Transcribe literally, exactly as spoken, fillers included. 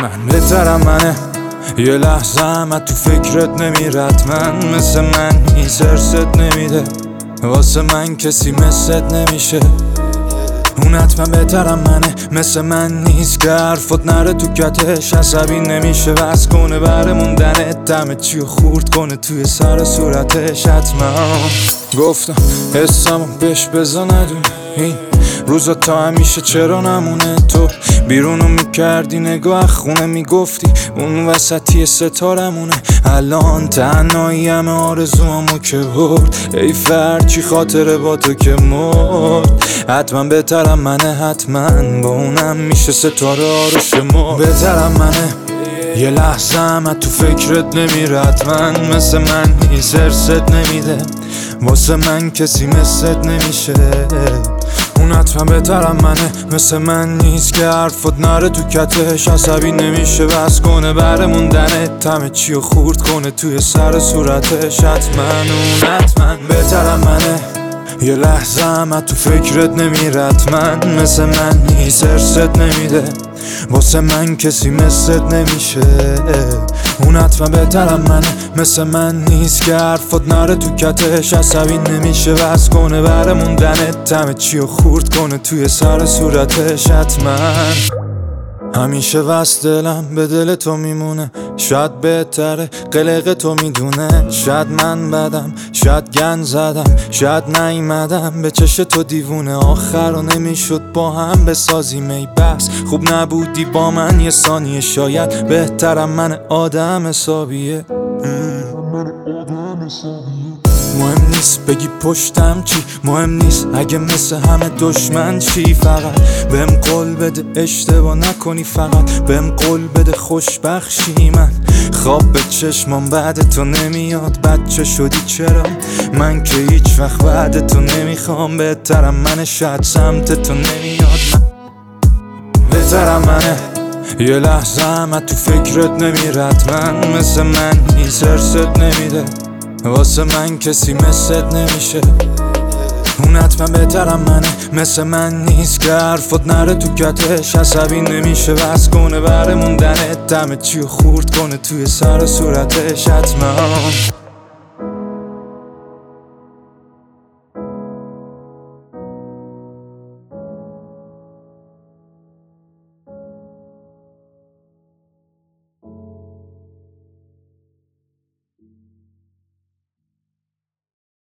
من بهترم منه، یه لحظه هم تو فکرت نمیرد من مثل من نیست، ارست نمیده واسه من کسی مثلت نمیشه. اون حتما بهترم منه، مثل من نیست که حرفت نره تو کتش، عصبی نمیشه وز کنه بره موندنت، دمه چی و خورد کنه توی سر صورتش. حتما گفتم حسمو بهش بزا ندون، این روزا تا همیشه چرا نمونه. تو بیرونو میکردی نگاه خونه میگفتی اون وسطی ستارمونه، الان تنهایی همه آرزوامو که برد، ای فرچی خاطره با تو که مرد. حتما بهترم منه، حتما با اونم میشه ستاره آروش ما. بهترم منه، یه لحظه هم تو فکرت نمیرد من مثل من نیست، ارست نمیده واسه من کسی مثلت نمیشه. اون حتما بهترم منه، مثل من نیست که حرفت نره تو کتش، عصبی نمیشه بس کنه بره موندنت، همه چی و خورد کنه توی سر صورتش. حتما اون حتما بهترم منه، یه لحظه هم تو فکرت نمیرد من مثل من نیست، ارست نمیده واسه من کسی مثلت نمیشه. اون حتما بهترم منه، مثل من نیست که حرفت نره تو کتش، عصبی نمیشه بس کنه بره موندنت، همه چی و خورد کنه توی سر صورتش. حتما همیشه وست دلم به دل تو میمونه، شاید بهتره قلق تو میدونه، شاید من بدم شاید گن زدم شاید نیومدم به چش تو دیوونه، آخر رو نمیشد با هم بسازیم ای بس خوب نبودی با من یه ثانیه، شاید بهترم من آدم حسابیه. مهم نیست بگی پشتم چی، مهم نیست اگه مثل همه دشمن چی، فقط بهم قول بده اشتباه نکنی، فقط بهم قول بده خوشبخشی. من خواب به چشمام بعد تو نمیاد، بچه شدی چرا من که هیچ وقت بعد تو نمیخوام. بهترم منه، شاید سمت تو نمیاد من بهترم منه، یه لحظه هم تو فکرت نمیرد من مثل من نیست، ارست نمیده واسه من کسی مثلت نمیشه. اون حتما بهترم منه، مثل من نیست که حرفت نره تو کتش، عصبی نمیشه بس کنه بره موندنت، همه چی و خورد کنه توی سر صورتش. حتما